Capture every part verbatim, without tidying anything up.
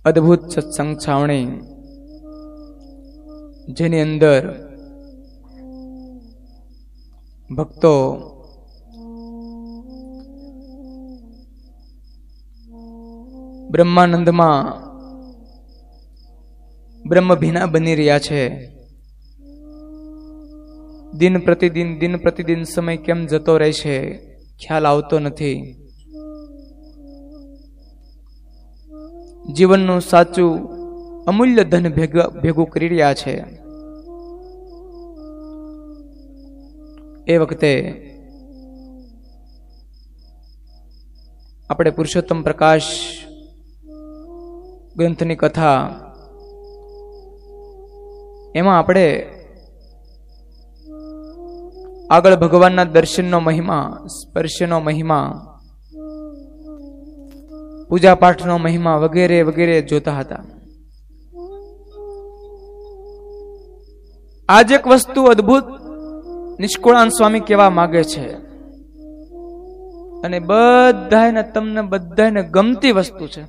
અદ્ભુત સત્સંગ છાવણી, જેની અંદર ભક્તો બ્રહ્માનંદમાં બ્રહ્મભીના બની રહ્યા છે. દિન પ્રતિદિન દિન પ્રતિદિન સમય કેમ જતો રહે છે ખ્યાલ આવતો નથી. જીવનનું સાચું અમૂલ્ય ધન ભેગું કરી રહ્યા છે. એ વખતે આપણે પુરુષોત્તમ પ્રકાશ ગ્રંથની કથા, એમાં આપણે આગળ ભગવાનના દર્શનનો મહિમા, સ્પર્શનો મહિમા, પૂજા પાઠનો મહિમા વગેરે વગેરે જોતા હતા. આજ એક વસ્તુ અદ્ભુત નિષ્કુળાનંદ સ્વામી કહેવા માંગે છે, અને બધાને તમને બધાને ગમતી વસ્તુ છે.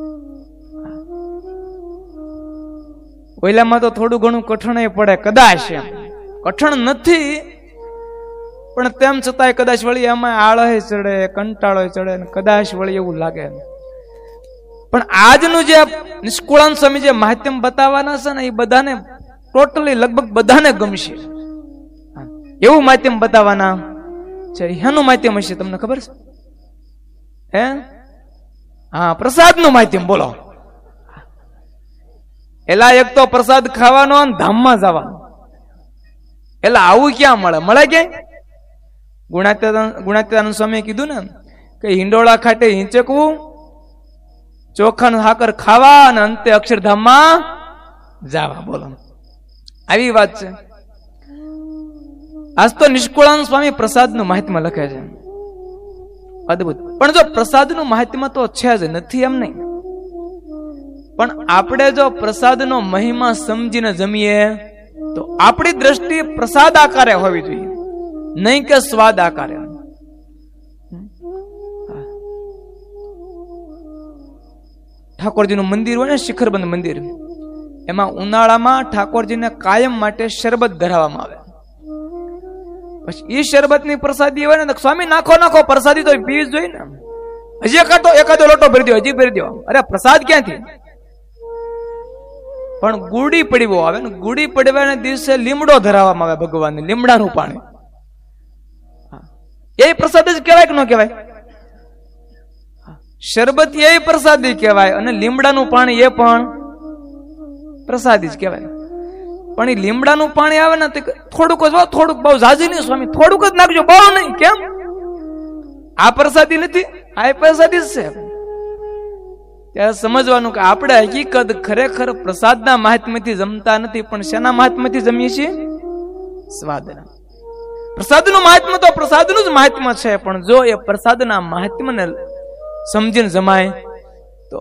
ઓઈલામાં તો થોડું ઘણું કઠણ પડે, કદાચ એમ કઠણ નથી, પણ તેમ છતાંય કદાચ વળી એમાં આળહ ચડે, કંટાળો ચડે, કદાચ વળી એવું લાગે. પણ આજનું જે નિષ્કુળાનંદ સ્વામી જે માધ્યમ બતાવવાના છે ને, એ બધાને ટોટલી લગભગ બધાને ગમશે એવું માધ્યમ બતાવવાના છે. એનું માધ્યમ હશે તમને ખબર છે? હે હા, પ્રસાદ નું માધ્યમ. બોલો, એલા એક તો પ્રસાદ ખાવાનો અને ધામમાં જવાનો. એલા આવું ક્યાં મળે? મળે ક્યાંય? ગુણાતીતાનંદ સ્વામીએ કીધું ને કે હિંડોળા ખાટે હિંચકવું, ચોખાનું હાકર ખાવા અને અંતે અક્ષરધામમાં જાવા. બોલો, આવી વાત છે. આજ તો નિષ્કુળાનંદ સ્વામી પ્રસાદનું મહાત્મ્ય લખે છે, અદ્ભુત. પણ જો પ્રસાદનું મહાત્મ્ય તો છે જ, નથી એમ નહીં, પણ આપણે જો પ્રસાદનો મહિમા સમજીને જમીએ તો આપણી દ્રષ્ટિ પ્રસાદ આકારે હોવી જોઈએ, નહીં કે સ્વાદ આકારે. ઠાકોરજીનું મંદિર હોય ને, શિખરબંધ મંદિર, એમાં ઉનાળામાં ઠાકોરજીને કાયમ માટે શરબત ધરાવવામાં આવે. પછી એ શરબત ની પ્રસાદી હોય ને, સ્વામી નાખો નાખો, પ્રસાદી તો પીવી જ જોઈએ ને. હજી એકાદો એકાદો લોટો ભરી દો, હજી ભરી દો. અરે પ્રસાદ ક્યાંથી? પણ ગુડી પડવો આવે ને, ગુડી પડવાના દિવસે લીમડો ધરાવવામાં આવે ભગવાનને, લીમડાનું પાણી. એ પ્રસાદ જ કહેવાય કે ન કહેવાય? શરબત એ પ્રસાદી કહેવાય, અને લીમડાનું પાણી એ પણ પ્રસાદી જ કહેવાય. પણ એ લીમડાનું પાણી આવે ને, થોડુંક જ, થોડુંક, બહુ ઝાઝી નહીં સ્વામી, થોડુંક જ નાખજો, બહુ નહીં. કેમ? આ પ્રસાદી નથી, આ પ્રસાદી જ છે. ત્યારે સમજવાનું કે આપણે હકીકત ખરેખર પ્રસાદના મહાત્મ્યથી જમતા નથી, પણ શેના મહાત્મ્યથી જમીએ છીએ? સ્વાદના. પ્રસાદનું મહાત્મ્ય તો પ્રસાદનું જ મહાત્મ્ય છે, પણ જો એ પ્રસાદના મહાત્મ્યને સમજીને જમાય તો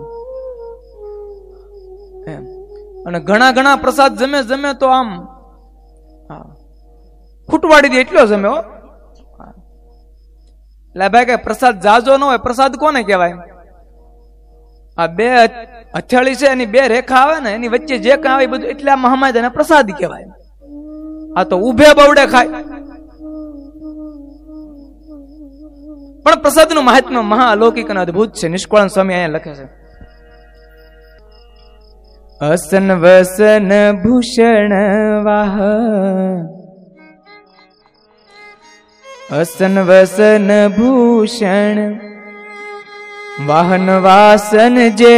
એમ. અને ઘણા ઘણા પ્રસાદ જમે જમે તો આમ ખૂટવાડી દે એટલો જમે. હો એટલે ભાઈ કે પ્રસાદ જાજો ન હોય, પ્રસાદ કોને કહેવાય? આ બે હથેળી છે, એની બે રેખા આવે ને, એની વચ્ચે જે કઈ આવે બધું, એટલે આમાં હમાય એને પ્રસાદી કહેવાય. આ તો ઉભે બવડે ખાય. પણ પ્રસાદનું મહાત્મ્ય મહા અલૌકિક અને અદભુત છે. નિષ્કુળાનંદ સ્વામી અહીંયા લખે છે, અસન વસન ભૂષણ વાહ, અસન વસન ભૂષણ વાહન વાસન જે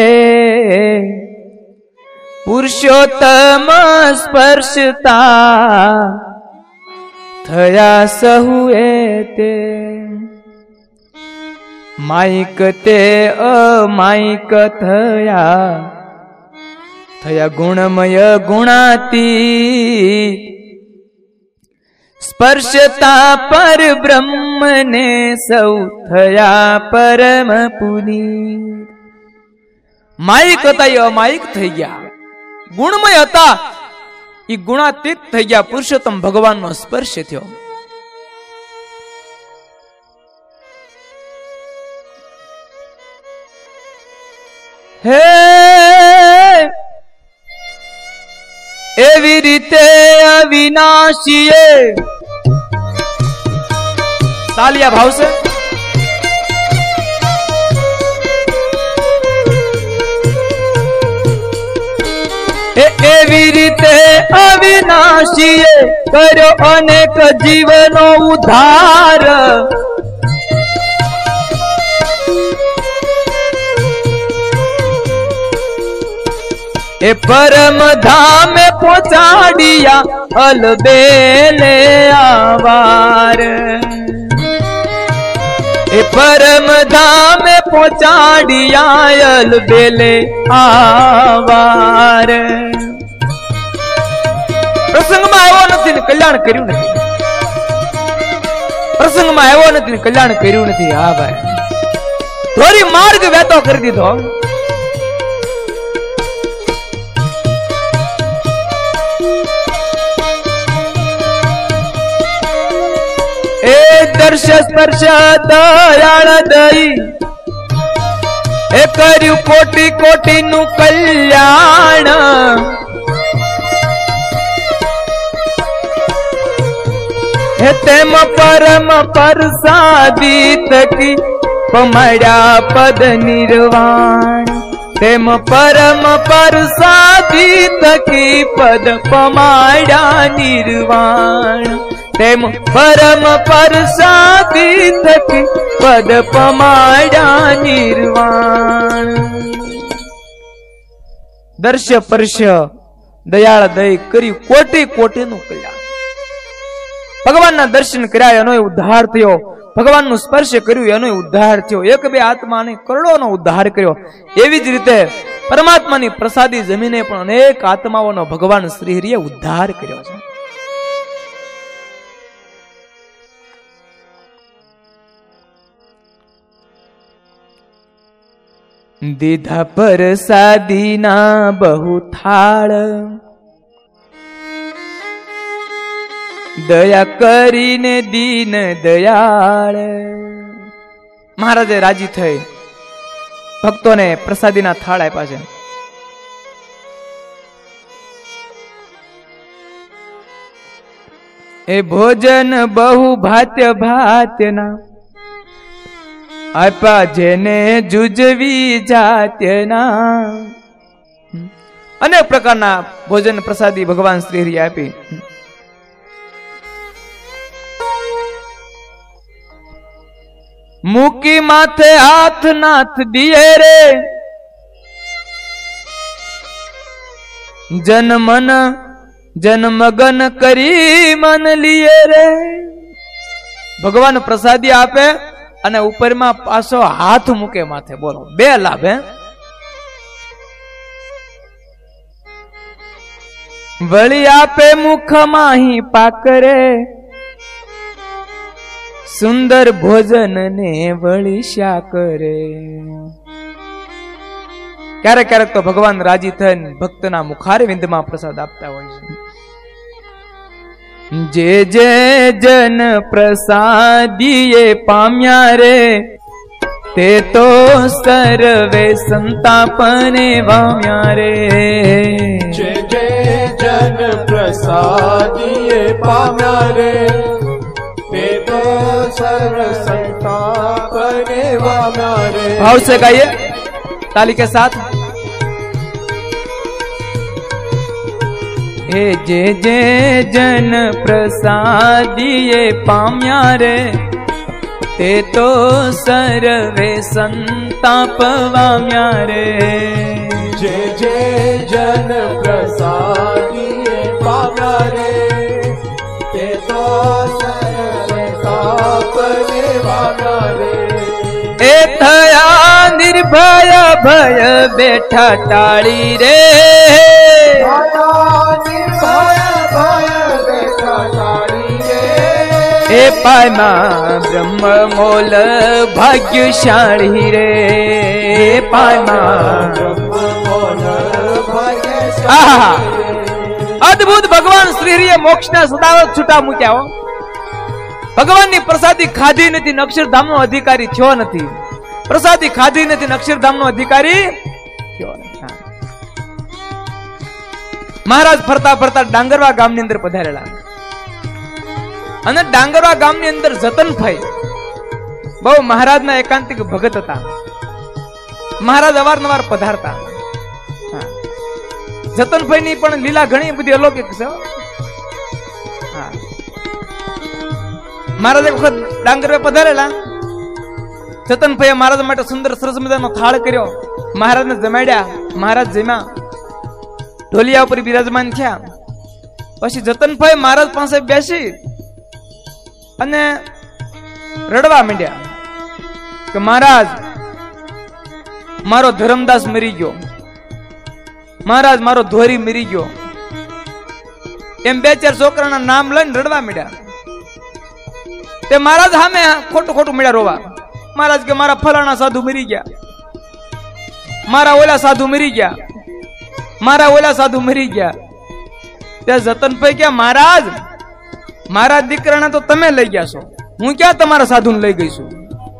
પુરુષોત્તમ સ્પર્શતા થયા સહુએ તે, માઈક તે અમાઈક થયા, થયા ગુણમય ગુણાતીત, સ્પર્શતા પર બ્રહ્મને સૌ થયા પરમ પુનીત. માઈક હતા એ અમાઈક થઈ ગયા, ગુણમય હતા એ ગુણાતીત થઈ ગયા, પુરુષોત્તમ ભગવાનનો સ્પર્શ થયો. હે એવી રીતે અવિનાશીએ તાલિયા ભાવશે એ એવી રીતે અવિનાશીએ કર્યો અનેક જીવનો ઉદ્ધાર એ પરમ ધામે પહોંચાડિયા અલબેલે આવાર એ પરમ ધામે પહોંચાડિયા અલબેલે આવાર પ્રસંગમાં આવ્યો નથી ને કલ્યાણ કર્યું નથી પ્રસંગમાં આવ્યો નથી ને કલ્યાણ કર્યું નથી હા ભાઈ થોડી માર્ગ વેતો કરી દીધો એ દર્શ સ્પર્શ દયાળ દઈ એ કર્યું કોટી કોટી નું કલ્યાણ હે તેમ પરમ પરસાદી તકી પમાડ્યા પદ નિર્વાણ તેમ પરમ પરસાદી તકી પદ પમાડ્યા નિર્વાણ તેમ પરમ પરસાદી થકી પદ પમાડ્યા નિર્વાણ દર્શ્ય પરશ્ય દયાળ દય કરી કોટી કોટી નું કલ્યાણ ભગવાનના દર્શન કર્યા એનો ઉદ્ધાર થયો ભગવાનનું સ્પર્શ કર્યું એનો ઉદ્ધાર થયો એક બે આત્માને કરોડોનો ઉદ્ધાર કર્યો એવી જ રીતે પરમાત્માની પ્રસાદી જમીને પણ અનેક આત્માઓનો ભગવાન શ્રી હરિએ ઉદ્ધાર કર્યો છે દીધા પરસાદીના બહુ થાળ દયા કરીને દીન દયાળ મહારાજે રાજી થઈ ભક્તોને પ્રસાદીના થાળ આપ્યા છે એ ભોજન બહુ ભાત્ય ભાત્યના આપ્યા જેને જુજવી જાત્યના અનેક પ્રકારના ભોજન પ્રસાદી ભગવાન શ્રી હરિએ આપી મૂકી માથે હાથ નાથ દિયે રે જન મન જન મગન કરી મન લીએ રે ભગવાન પ્રસાદી આપે અને ઉપરમાં પાછો હાથ મૂકે માથે બોલો બે લાભ હે વળી આપે મુખમાં હી પાકરે સુંદર ભોજન ને વળી શા કરે ક્યારેક ક્યારેક તો ભગવાન રાજી થઈને ભક્તના મુખારે વિંદમાં પ્રસાદ આપતા હોય છે જે જે જન પ્રસાદીએ પામ્યા રે તે તો સર્વે સંતાપને વામ્યા રે જે જે જન પ્રસાદીએ પામ્યા રે તે તો સર્વ સંતાપને વામ્યા રે भाव से गाइए ताली के साथ हे जे जे जन प्रसादीए पाम्या रे ते तो सर्वे संताप वाम्या रे जे जे जन प्रसादीए पाम्या रे ते तो सर्वे संतापने वाम्या रे ए थया निर्भय भय बेठा टाળી रे એ પાયમાં બ્રહ્મ મોલ ભાગ્યશાળી રે પાયમાં બ્રહ્મ મોલ ભાગ્યશાળી અદ્ભુત ભગવાન શ્રી હરિએ મોક્ષના સદાવત છૂટા મૂક્યા હો ભગવાનની પ્રસાદી ખાધી નથી અક્ષરધામનો અધિકારી થયો નથી પ્રસાદી ખાધી નથી અક્ષરધામનો અધિકારી થયો નથી મહારાજ ફરતા ફરતા ડાંગરવા ગામની અંદર પધારેલા અને ડાંગરવા ગામની અંદર જતનભાઈ બહુ મહારાજના એકાંતિક ભગત હતા. મહારાજ અવારનવાર પધારતા. જતનભાઈ ની પણ લીલા ઘણી બધી અલૌકિક છે. મહારાજ એક વખત ડાંગરવે પધારેલા. જતનભાઈએ મહારાજ માટે સુંદર સરસ મજાનો થાળ કર્યો. મહારાજને જમાડ્યા. મહારાજ જમ્યા. ઢોલિયા ઉપર બિરાજમાન થયા. પછી જતનભાઈ મહારાજ પાસે બેસી અને રડવા માંડ્યા કે મહારાજ મારો ધર્મદાસ મરી ગયો, મહારાજ મારો ધોરી મરી ગયો. એમ બે ચાર છોકરાના નામ લઈને રડવા માંડ્યા. તે મહારાજ સામે ખોટું ખોટું મળ્યા રોવા. મહારાજ કે મારા ફલાણા સાધુ મરી ગયા, મારા ઓલા સાધુ મરી ગયા, મારા ઓલા સાધુ મરી ગયા. ત્યાં જતનભાઈ કે મહારાજ મારા દીકરાને તો તમે લઈ ગયા છો, હું ક્યાં તમારા સાધુને લઈ ગઈ છું.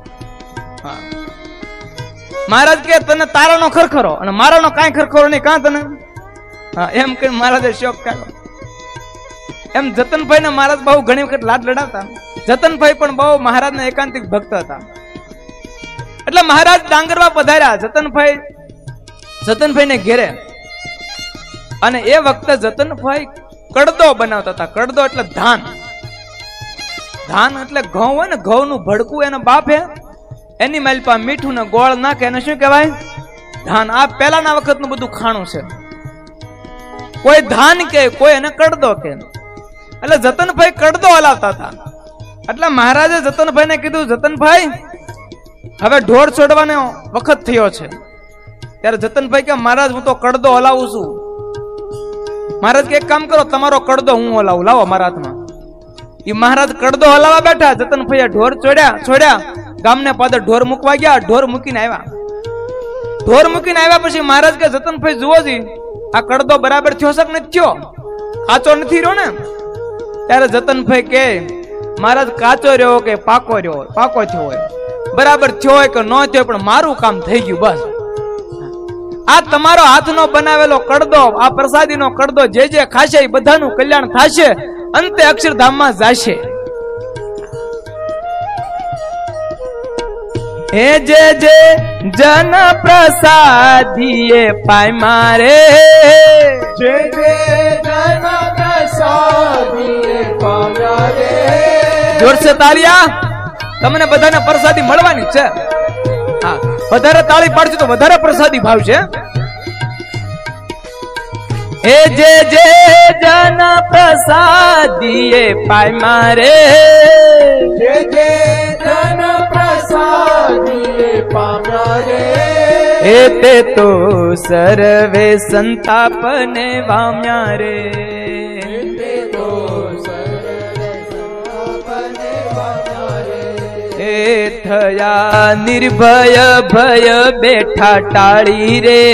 મહારાજ કે તને તારાનો ખરખરો અને મારાનો કાંઈ ખરખરો નહીં, કાં તને? હા, એમ કઈ મહારાજે શોક કાઢ્યો. એમ જતનભાઈ ને મહારાજ બહુ ઘણી વખત લાડ લડાવતા. જતનભાઈ પણ બહુ મહારાજના એકાંતિક ભક્ત હતા. એટલે મહારાજ ડાંગરવા પધાર્યા. જતનભાઈ જતનભાઈ ને ઘેરે અને એ વખતે જતનભાઈ કડદો બનાવતા હતા. કડદો એટલે ધાન. ધાન એટલે ઘઉં હોય ને, ઘઉં નું ભડકું એના બાપે એની માલપા મીઠું ને ગોળ નાખે એને શું કહેવાય? ધાન. આ પેલાના વખતનું બધું ખાણું છે. કોઈ ધાન કે કોઈ એને કડદો કે. એટલે જતનભાઈ કડદો હલાવતા હતા. એટલે મહારાજે જતનભાઈ ને કીધું, જતનભાઈ હવે ઢોર છોડવાનો વખત થયો છે. ત્યારે જતનભાઈ કે મહારાજ હું તો કડદો હલાવું છું. મહારાજ કે એક કામ કરો, તમારો કડદો હું હલાવું, લાવો મારા હાથમાં. એ મહારાજ કડદો હલાવા બેઠા. જતનભાઈએ ઢોર છોડ્યા છોડ્યા ગામને પાદર ઢોર મૂકવા ગયા. ઢોર મૂકીને આવ્યા. ઢોર મૂકીને આવ્યા પછી મહારાજ કે જતનભાઈ જુઓ જી, આ કડદો બરાબર થયો છે કે નથી થયો? કાચો નથી રહ્યો ને? ત્યારે જતનભાઈ કે મહારાજ કાચો રહ્યો કે પાકો રહ્યો, પાકો થયો હોય, બરાબર થયો હોય કે ન થયો, પણ મારું કામ થઈ ગયું બસ. આ તમારો હાથનો બનાવેલો કડદો, આ પ્રસાદીનો કડદો જે જે ખાશે એ બધાનું કલ્યાણ થશે, અંતે અક્ષરધામમાં જશે. હે જે જે જન પ્રસાદીએ પાય મારે, જે જે જન પ્રસાદીએ પાય રે. જોરસે તાળિયા. તમને બધાને પ્રસાદી મળવાની છે. હા, વધારે તાળી પાડજો તો વધારે પ્રસાદી ભાવશે. હે જે જે જન પ્રસાદીએ પાય મારે, જે જે જન પ્રસાદીએ પામ્યા રે. હે તે તો સર્વે સંતાપને વામ્યા રે. તે તો સર્વે સંતાપને વામ્યા રે. હે થયા નિર્ભય ભય બેઠા ટાળી રે.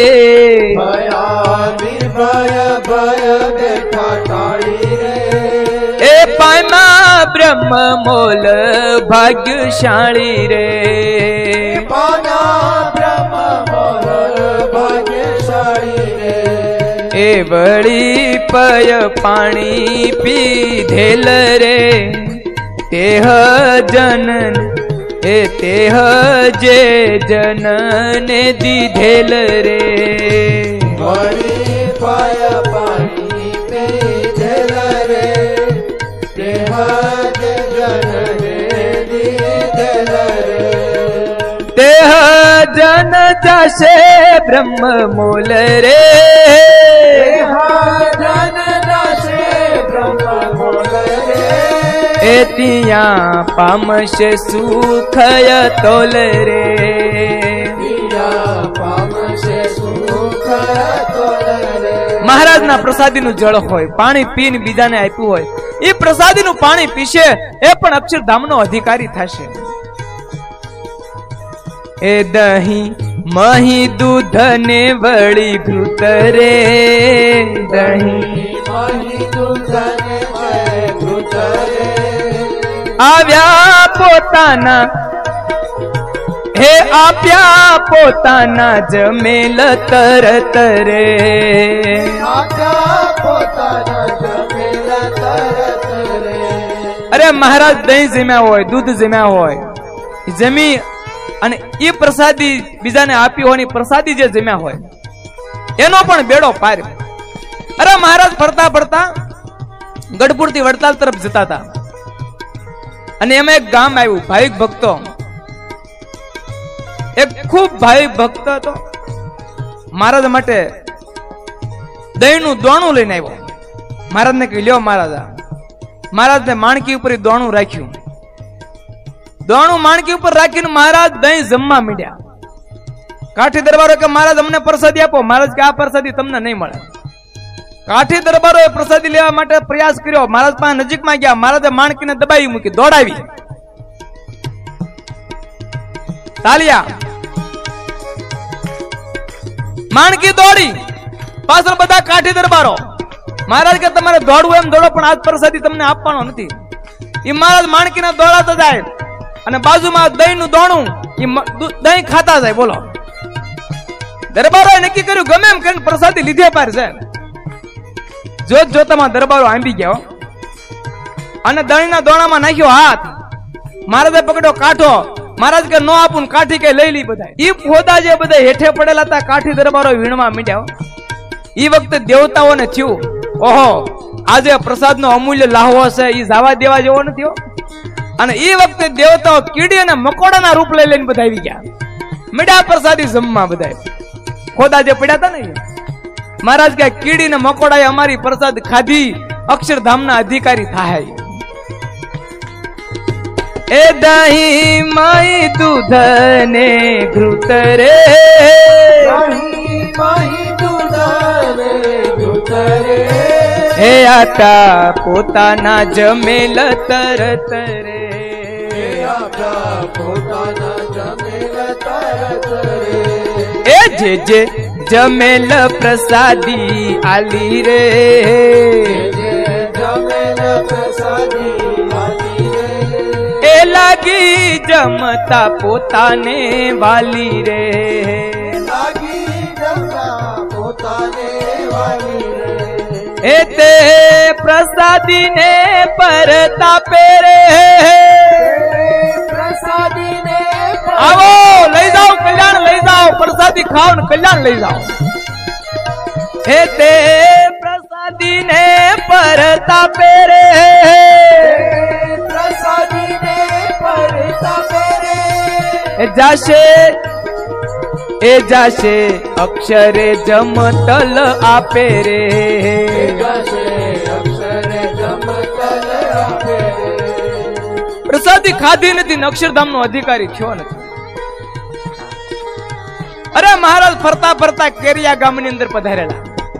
ભયા નિર્ભય ભય બેઠા ટાળી રે. એ પાયમાં બ્રહ્મ મોલ ભાગ્યશાળી રે. પાના બ્રહ્મ મોલ ભાગ્યશાળી રે. એ વળી પય પાણી પીધેલ રે. તેહ જન એ તેહ જે જનને દીધેલ રે. વળી પય પાણી પીધેલ રે. તેહ જે જનને દીધેલ રે. તેહ જન જશે બ્રહ્મ મૂલ રે. જન જશે બ્રહ્મ મૂલ રે. એ ત્યાં પામશે સુખય તોલ રે. પામશે સુખય તોલ રે. મહારાજના પ્રસાદીનું જળ હોય, પાણી પીને બીજાને આપ્યું હોય, એ પ્રસાદીનું પાણી પીશે એ પણ અક્ષરધામનો અધિકારી થશે. એ દહીં મહી દૂધ ને વળી ઘૃત રે. દહીં મહી દૂધ ને ઘૃત રે. આવ્યા પોતાના હે આપ્યા પોતાના જમેલ તરત રે આપ્યા પોતાના જમેલ તરત રે અરે મહારાજ દહીં જમ્યા હોય દૂધ જમ્યા હોય જમી અને એ પ્રસાદી બીજાને આપી હોય પ્રસાદી જે જમ્યા હોય એનો પણ બેડો પાર અરે મહારાજ ફરતા ફરતા ગઢપુર થી વડતાલ તરફ જતા હતા અને એમાં એક ગામ આવ્યું ભાવિક ભક્તો એક ખૂબ ભાવિક ભક્ત હતો મહારાજ માટે દહીં નું દોણું લઈને આવ્યો મહારાજ ને કહ્યું લ્યો મહારાજ મહારાજ ને માણકી ઉપર દોણું રાખ્યું દોણું માણકી ઉપર રાખીને મહારાજ દહીં જમવા માંડ્યા કાઠી દરબારો કે મહારાજ અમને પ્રસાદી આપો મહારાજ કે આ પ્રસાદી તમને નહીં મળે કાઠી દરબારો પ્રસાદી લેવા માટે પ્રયાસ કર્યો મહારાજ પાસે નજીકમાં ગયા મહારાજે માણકીને દબાવી મૂકી દોડાવી તાલિયા માણકી દોડી પાછળ બધા કાઠી દરબારો મહારાજ કે તમારે દોડવું એમ દોડો પણ આજ પ્રસાદી તમને આપવાનો નથી એ મહારાજ માણકીને દોડાતા જાય અને બાજુમાં દહીં નું દોણું દહીં ખાતા જાય બોલો દરબારોએ નક્કી કર્યું ગમે એમ કરીને પ્રસાદી લીધે પાર છે જોત જોતામાં દરબારો આંબી ગયો અને દહીંના દોણામાં નાખ્યો હાથ મહારાજે પકડ્યો કાંઠો મહારાજ કે નો આપું કાઠી કે લઈ લી બધા ઈ પોદા જે બધા હેઠે પડેલા હતા કાઠી દરબારો વીણવા મીડ્યા ઈ વખતે દેવતાઓને થયું ઓહો આજે પ્રસાદ નો અમૂલ્ય લાહવો છે ઈ જવા દેવા જેવો નથી અને ઈ વખતે દેવતાઓ કીડી અને મકોડાના રૂપ લઈ લઈને બધા આવી ગયા મીડા પ્રસાદી જમવા બધા ખોદા જે પડ્યા હતા ને મહારાજ કે કીડી ને મકોડાએ અમારી પ્રસાદ ખાધી અક્ષરધામના અધિકારી થાય એ દહીં માઈ દૂધ ને ઘૃત રે દહીં માહી દૂધ ને ઘૃત રે હે આતા પોતાના જમેલ તરત રે આપ્યા પોતાના જમેલ તરત રે એ જે જે જમેલ પ્રસાદી આલી રે જમેલ પ્રસાદી આલી રે એ લાગી જમતા પોતાને વાલી રે લાગી જમતા પોતાને વાલી રે એ તે પ્રસાદી ને પરતાપે રે પ્રસાદી ને આવો લઈ જાઓ કલ્યાણ લઈ જાઓ પ્રસાદી ખાઓ ને કલ્યાણ લઈ જાઓ હે તે પ્રસાદી ને પરતાપે રે પ્રસાદી ને પરતાપે રે એ જાશે એ જાશે અક્ષરે જમતલ આપે રે જાશે અક્ષરે જમતલ આપે રે પ્રસાદી ખાધી નથી ને અક્ષરધામ નો અધિકારી થયો નથી અરે મહારાજ ફરતા ફરતા કેરિયા ગામની અંદર પધારેલા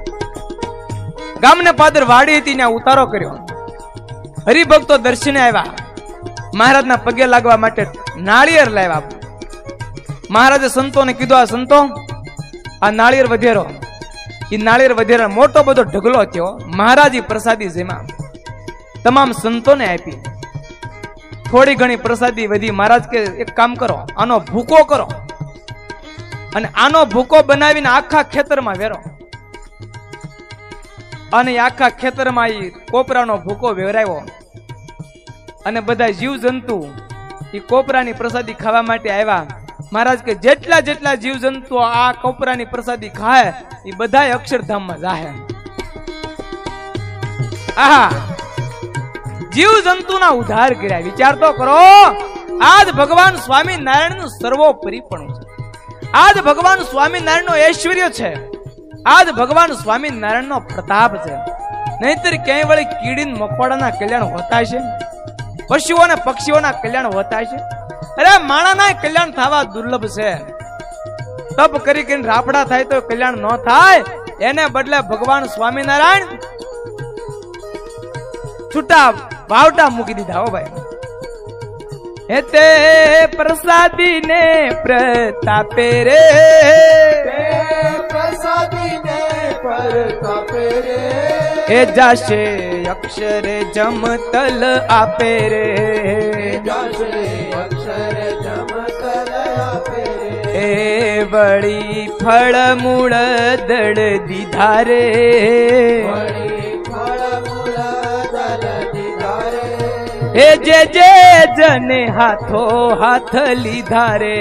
ગામને પાદર વાડી હતી ત્યાં ઉતારો કર્યો હરિભક્તો દર્શને આવ્યા મહારાજના પગે લાગવા માટે નાળિયેર લાવ્યા મહારાજે સંતોને કીધું આ સંતો આ નાળિયેર વધેરો એ નાળિયેર વધેરો મોટો બધો ઢગલો થયો મહારાજ પ્રસાદી જેમાં તમામ સંતોને આપી થોડી ઘણી પ્રસાદી વધી મહારાજ કે એક કામ કરો આનો ભૂકો કરો અને આનો ભૂકો બનાવીને આખા ખેતરમાં વેરો અને આખા ખેતરમાં એ કોપરાનો ભૂકો વેરાયો અને બધા જીવ જંતુ એ કોપરાની પ્રસાદી ખાવા માટે આવ્યા મહારાજ કે જેટલા જેટલા જીવ જંતુ આ કોપરાની પ્રસાદી ખાય એ બધા અક્ષરધામમાં જાહે આહા જીવ જંતુના ઉદ્ધાર કર્યા વિચાર તો કરો આજ ભગવાન સ્વામિનારાયણ નું સર્વોપરીપણું છે આજ ભગવાન સ્વામિનારાયણ નો ઐશ્વર્ય છે આજ ભગવાન સ્વામિનારાયણ નો પ્રતાપ છે નહીતર ક્યાંય વળી કીડી મકોડાના કલ્યાણ હોતા છે પશુઓ અને પક્ષીઓના કલ્યાણ હોતા છે અરે માણાના કલ્યાણ થવા દુર્લભ છે તપ કરી કરીને રાફડા થાય તો કલ્યાણ ન થાય એને બદલે ભગવાન સ્વામિનારાયણ છૂટા વાવટા મૂકી દીધા હો ભાઈ હેતે પ્રસાદી ને પ્રતાપે રે પ્રસાદી ને પરતાપે રે એ જાશે અક્ષરે જમતલ આપે રે જાશે અક્ષરે જમતલ આપે વળી ફળ મૂળ દળ દીધા રે હે જે જે જને હાથો હાથ લીધા રે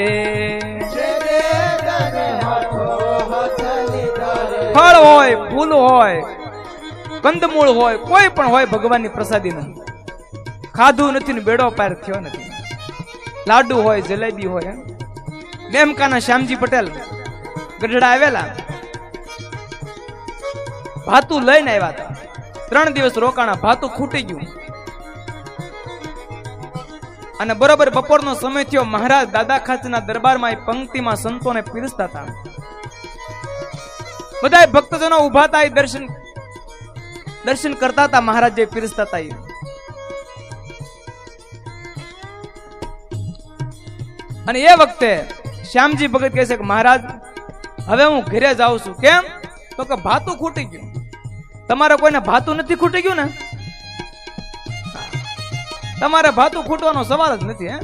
ફળ હોય ફૂલ હોય કંદમૂળ હોય કોઈ પણ હોય ભગવાનની પ્રસાદી નહીં ખાધું નથી ને બેડો પાર થયો નથી લાડુ હોય જલેબી હોય મેમકાના શ્યામજી પટેલ ગઢડા આવેલા ભાતું લઈને આવ્યા હતા ત્રણ દિવસ રોકાણા ભાતું ખૂટી ગયું અને બરોબર બપોરનો સમય થયો મહારાજ દાદા ખાચરના દરબારમાં પંક્તિમાં સંતોને પીરસતા હતા બધા ભક્તજનો ઉભા હતા દર્શન દર્શન કરતા હતા મહારાજ જે પીરસતા હતા અને એ વખતે શ્યામજી ભગત કહે છે કે મહારાજ હવે હું ઘરે જાઉં છું કેમ તો કે ભાતું ખૂટી ગયું તમારે કોઈને ભાતું નથી ખૂટી ગયું ને તમારે ભાતું ખૂટવાનો સવાલ જ નથી હે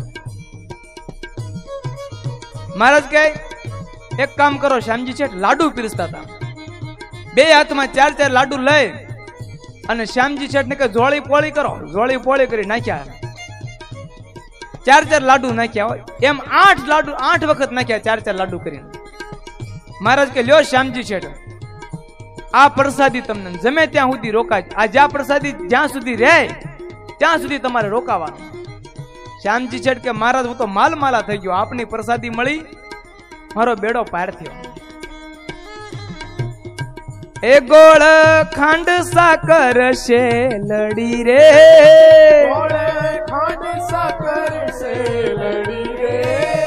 મહારાજ કહે એક કામ કરો શ્યામજી છે લાડુ પીરસતા હતા બે હાથમાં ચાર ચાર લાડુ લઈ અને શ્યામજી શેઠ ને કે જોળી પોળી કરો જોળી પોળી કરી નાખ્યા ચાર ચાર લાડુ નાખ્યા હોય એમ આઠ લાડુ આઠ વખત નાખ્યા ચાર ચાર લાડુ કરીને મહારાજ કે લ્યો શ્યામજી શેઠ આ પ્રસાદી તમને જમે ત્યાં સુધી રોકાય આ જ્યાં પ્રસાદી જ્યાં સુધી રહે ત્યાં સુધી તમારે રોકાવાનું શ્યામજી શેઠ કે મહારાજ હું તો માલ માલા થઈ ગયો આપની પ્રસાદી મળી મારો બેડો પાર થયો એ ગોળ ખાંડ સાકર છે લડી રે ગોળ ખાંડ સાકર છે લડી રે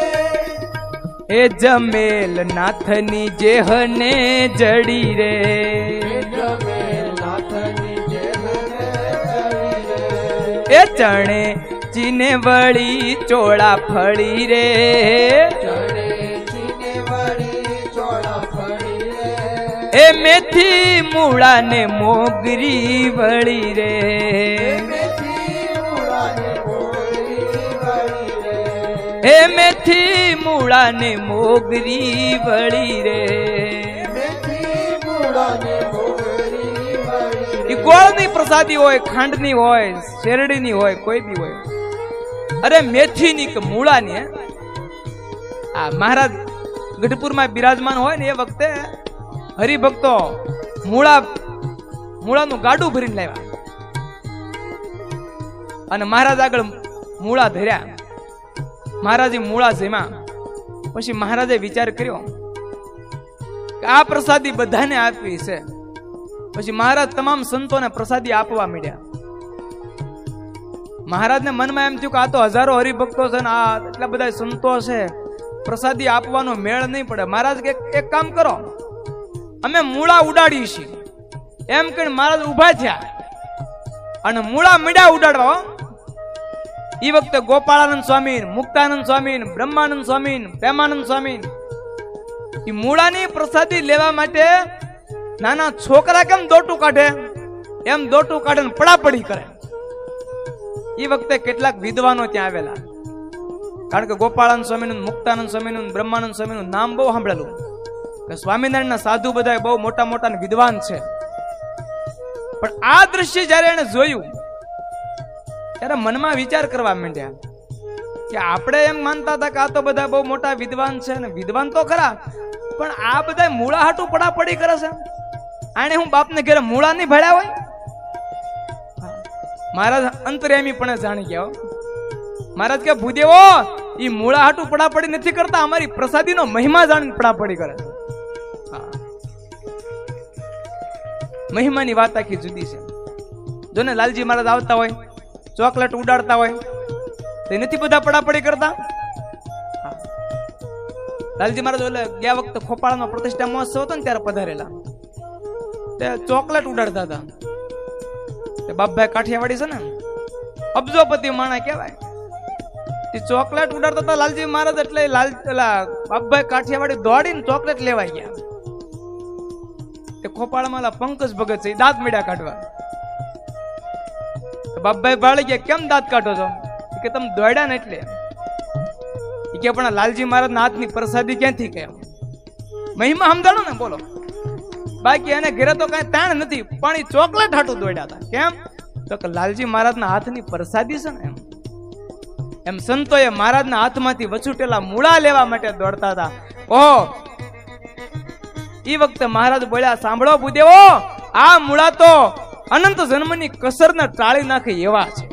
એ જમેલ નાથની જેહને જડી રે જમેલ નાથની જેહને જડી રે એ ચણે ચીને વળી ચોળા ફળી રે ચણે ચીને વળી ચોળા ફળી રે એ મેથી મૂળા ને મોગરી વળી રે મેથી મૂળા ને મોગરી વળી રે એ મેથી મૂળા ને મોગરી વળી રે મેથી મૂળા ને મોગરી વળી એ ગોળની પ્રસાદી હોય ખાંડની હોય શેરડીની હોય કોઈ બી હોય અરે મેથીની કે મૂળાની આ મહારાજ ગઢપુરમાં બિરાજમાન હોય ને એ વખતે હરિભક્તો મૂળા મૂળાનું ગાડું ભરીને લાવ્યા અને મહારાજ આગળ મૂળા ધર્યા મહારાજે મૂળા જમ્યા પછી મહારાજે વિચાર કર્યો કે આ પ્રસાદી બધાને આપવી છે પછી મહારાજ તમામ સંતોને પ્રસાદી આપવા માંડ્યા મહારાજને મનમાં એમ થયું કે આ તો હજારો હરિભક્તો છે ને આ એટલા બધા સંતો છે પ્રસાદી આપવાનો મેળ નહીં પડે મહારાજ કે એક કામ કરો અમે મૂળા ઉડાડીએ છીએ એમ કહીને મહારાજ ઉભા થયા અને મૂળા મીડા ઉડાડવા એ વખતે ગોપાળાનંદ સ્વામી મુક્તાનંદ સ્વામી બ્રહ્માનંદ સ્વામી પ્રેમાનંદ સ્વામી એ મૂળાની પ્રસાદી લેવા માટે નાના છોકરા કેમ દોટું કાઢે એમ દોટું કાઢે ને પડાપડી કરે એ વખતે કેટલાક વિદ્વાનો ત્યાં આવેલા કારણ કે ગોપાળાનંદ સ્વામીનું મુક્તાનંદ સ્વામીનું બ્રહ્માનંદ સ્વામીનું નામ બહુ સાંભળેલું કે સ્વામિનારાયણના સાધુ બધા બહુ મોટા મોટા વિદ્વાન છે પણ આ દ્રશ્ય જયારે એને જોયું ત્યારે મનમાં વિચાર કરવા માંડ્યા કે આપણે એમ માનતા હતા કે આ તો બધા બહુ મોટા વિદ્વાન છે ને વિદ્વાન તો ખરા પણ આ બધા મૂળા હાટું પડાપડી કરે છે આને હું બાપને ઘરે મૂળા નહીં ભળ્યા હોય મહારાજ અંતર્યામી પણ જાણી ગયા મહારાજ કે ભૂદેવો ઈ મૂળા હાટું પડાપડી નથી કરતા અમારી પ્રસાદીનો મહિમા જાણીને પડાપડી કરે મહિમાની વાત આખી જુદી છે જો ને લાલજી મહારાજ આવતા હોય ચોકલેટ ઉડાડતા હોય તો નથી બધા પડાપડી કરતા લાલજી મહારાજ એટલે ગયા વખતે ખોપાળાનો પ્રતિષ્ઠા મહોત્સવ હતો ને ત્યારે પધારેલા તે ચોકલેટ ઉડાડતા હતા તે બાપભાઈ કાઠિયાવાડી છે ને અબજોપતિ માણા કહેવાય તે ચોકલેટ ઉડાડતા હતા લાલજી મહારાજ એટલે લાલ બાપભાઈ કાઠિયાવાડી દોડીને ચોકલેટ લેવા ગયા તે ખોપાળામાં પંકજ ભગત છે દાંત મીડા કાઢવા બાપભાઈ ભાળી ગયા કેમ દાંત કાઢો છો કે તમે દોડ્યા ને એટલે કે પણ લાલજી મહારાજ ના હાથની પ્રસાદી ક્યાંથી કે મહિમા સમજાણો ને બોલો. બાકી એને ઘરે તો કઈ તાણ નથી, પણ એ ચોકલેટ હાટું દોડ્યા હતા. કેમ? તો કે લાલજી મહારાજના હાથની પ્રસાદી છે ને એમ. એમ સંતોએ મહારાજના હાથમાંથી વછુટેલા મૂળા લેવા માટે દોડતા હતા. ઓહો, ઈ વખતે મહારાજ બોલ્યા, સાંભળો ભૂદેવો, આ મૂળા તો અનંત જન્મની કસરને ટાળી નાખે એવા છે.